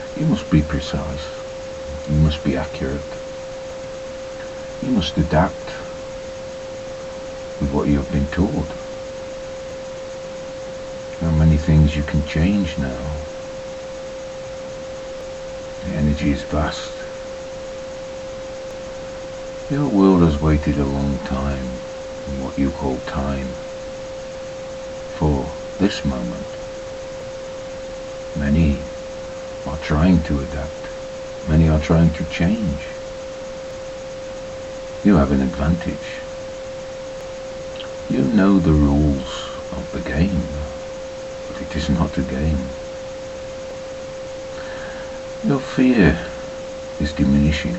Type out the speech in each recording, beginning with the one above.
You must be precise. You must be accurate. You must adapt with what you have been taught. There are many things you can change now. The energy is vast. Your world has waited a long time, in what you call time, for this moment. Many are trying to adapt. Many are trying to change. You have an advantage. You know the rules of the game, but it is not a game. Your fear is diminishing.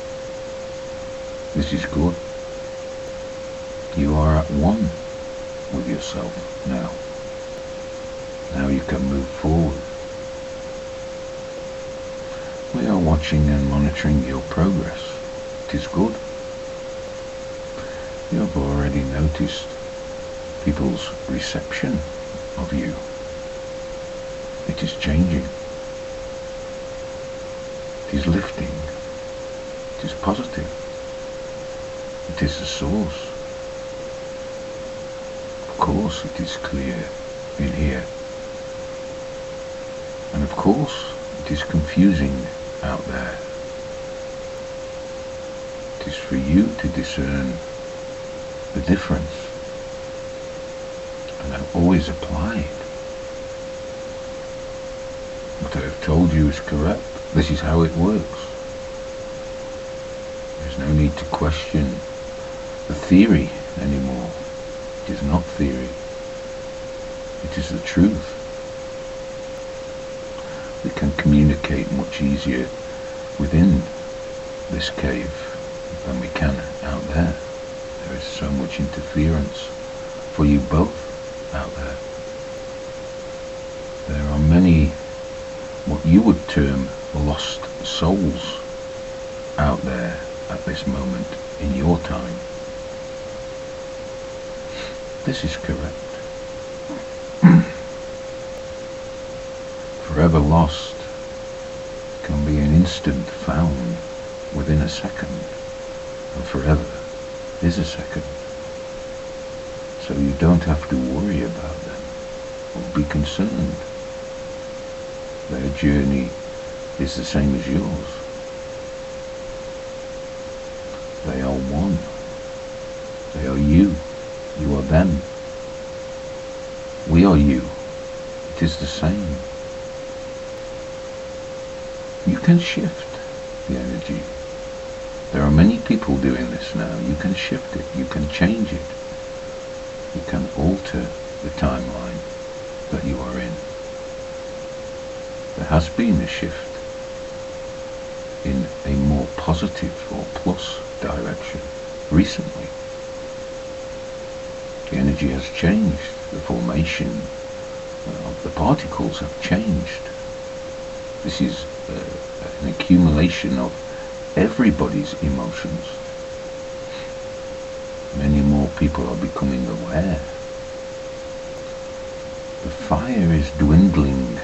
This is good. You are at one with yourself now. Now you can move forward. We are watching and monitoring your progress. It is good. You have already noticed people's reception of you. It is changing. It is lifting. It is positive. It is the source. Of course it is clear in here. And of course it is confusing out there. It is for you to discern the difference. And I've always applied. What I have told you is correct. This is how it works. There's no need to question the theory anymore. It is not theory. It is the truth. We can communicate much easier within this cave than we can out there. There is so much interference for you both out there. There are many, what you would term, lost souls out there at this moment in your time. This is correct. Forever lost can be an instant found within a second, and forever is a second. So you don't have to worry about them or be concerned. Their journey is the same as yours. They are one. They are you. You are them. We are you. It is the same. You can shift the energy. There are many people doing this now. You can shift it. You can change it. You can alter the timeline that you are in. There has been a shift in a more positive or plus direction recently. The energy has changed. The formation of the particles have changed. This is an accumulation of everybody's emotions. Many more people are becoming aware. The fire is dwindling.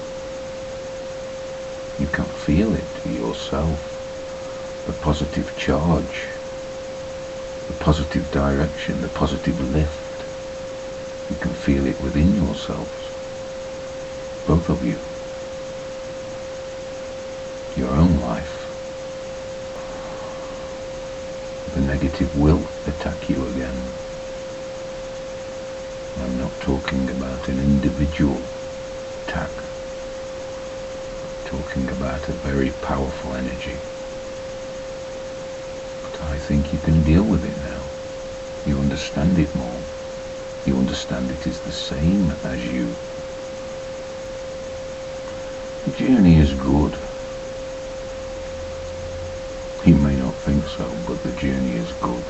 You can feel it yourself. The positive charge, the positive direction, the positive lift. You can feel it within yourselves. Both of you. Your own life. The negative will attack you again. I'm not talking about an individual attack. I'm talking about a very powerful energy. But I think you can deal with it now. You understand it more. You understand it is the same as you. The journey is good. You may not think so, but the journey is good.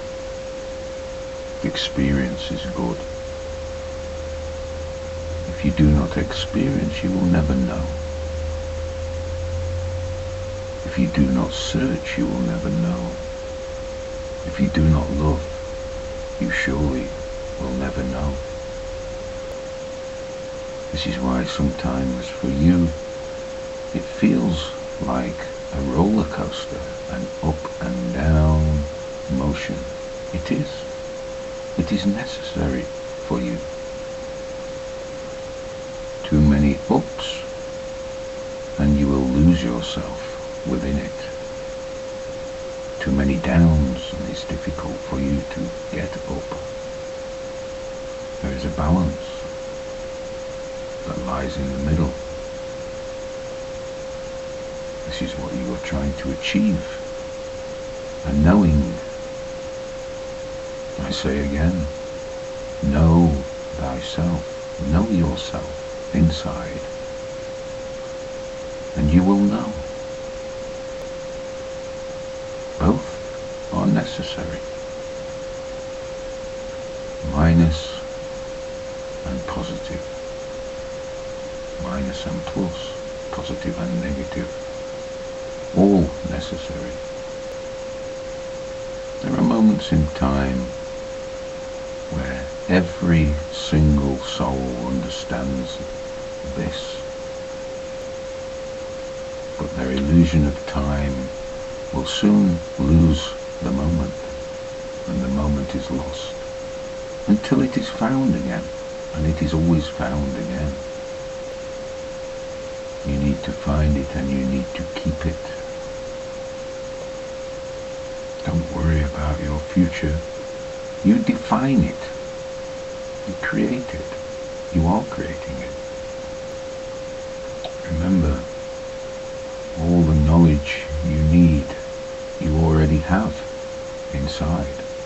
The experience is good. If you do not experience, you will never know. If you do not search, you will never know. If you do not love, you surely will never know. This is why sometimes for you it feels like a roller coaster, an up and down motion. It is. It is necessary for you. Too many ups, and you will lose yourself within it. Too many downs, and it's difficult for you to get up. There is a balance that lies in the middle. This is what you are trying to achieve. And knowing, I say again, know thyself, know yourself inside, and you will know. Both are necessary. Minus and positive. Minus and plus. Positive and negative. All necessary. There are moments in time where every single soul understands this. But their illusion of time will soon lose the moment, and the moment is lost, until it is found again, and it is always found again. You need to find it, and you need to keep it. Don't worry about your future. You define it. You create it. You are creating it. Remember, all the knowledge you need, you already have inside.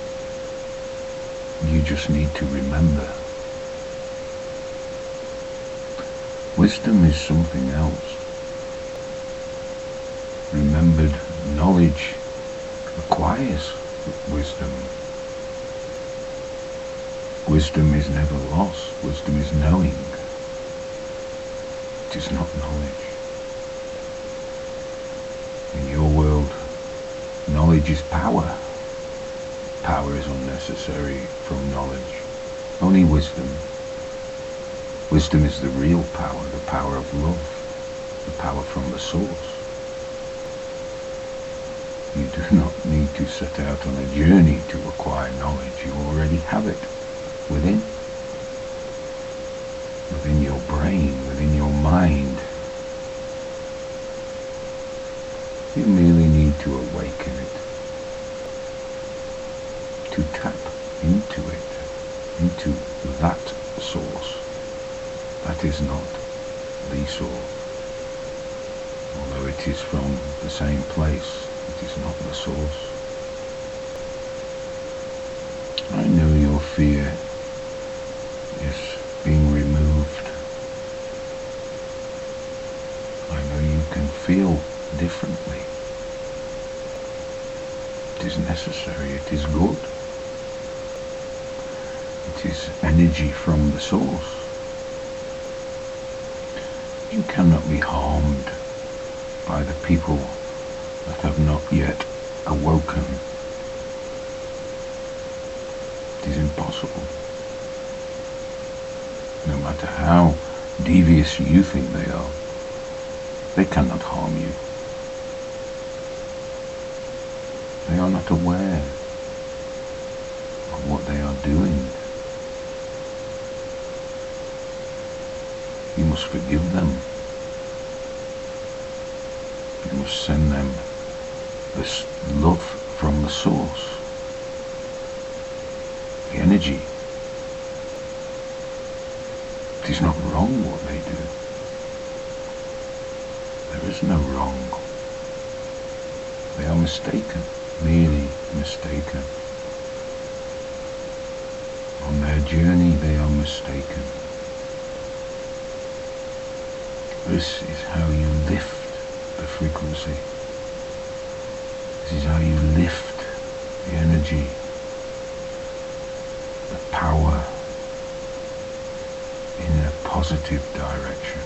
You just need to remember. Wisdom is something else. Remembered knowledge acquires wisdom. Wisdom is never lost. Wisdom is knowing. It is not knowledge. In your world, knowledge is power. Power is unnecessary from knowledge. Only wisdom. Wisdom is the real power, the power of love, the power from the source. You do not need to set out on a journey to acquire knowledge. You already have it within. Within your brain, within your mind. You merely need to awaken it. To tap into it, into that source. That is not the source. Although it is from the same place, it is not the source. I know your fear is being removed. I know you can feel differently. It is necessary, it is good. It is energy from the source. You cannot be harmed by the people that have not yet awoken. It is impossible. No matter how devious you think they are, they cannot harm you. They are not aware of what they are doing. You must forgive them. You must send them this love from the source. The energy. It is not wrong what they do. There is no wrong. They are mistaken, merely mistaken. On their journey they are mistaken. This is how you lift the frequency. This is how you lift the energy, the power in a positive direction.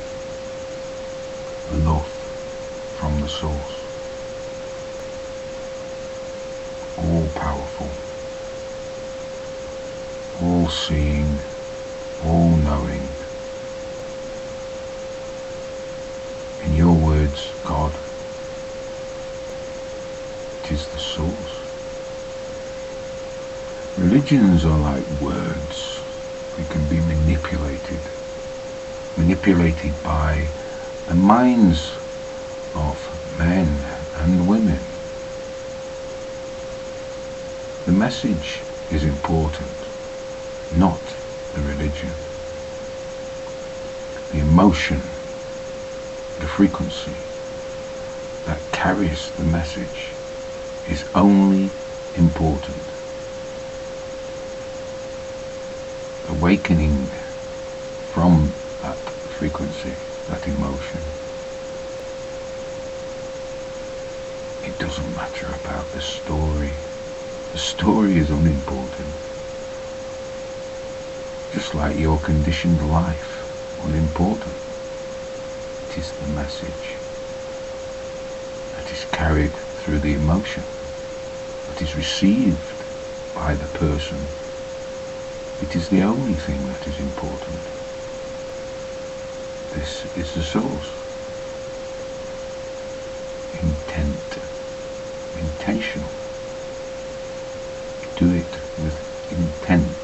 Love from the source. All powerful, all seeing, all knowing. In your words, God, Religions are like words. They can be manipulated by the minds of men and women. The message is important, not the religion. The emotion, the frequency that carries the message is only important. Awakening from that frequency, that emotion. It doesn't matter about the story. The story is unimportant. Just like your conditioned life, unimportant. It is the message that is carried through the emotion, that is received by the person. It is the only thing that is important. This is the source. Intentional. Do it with intent.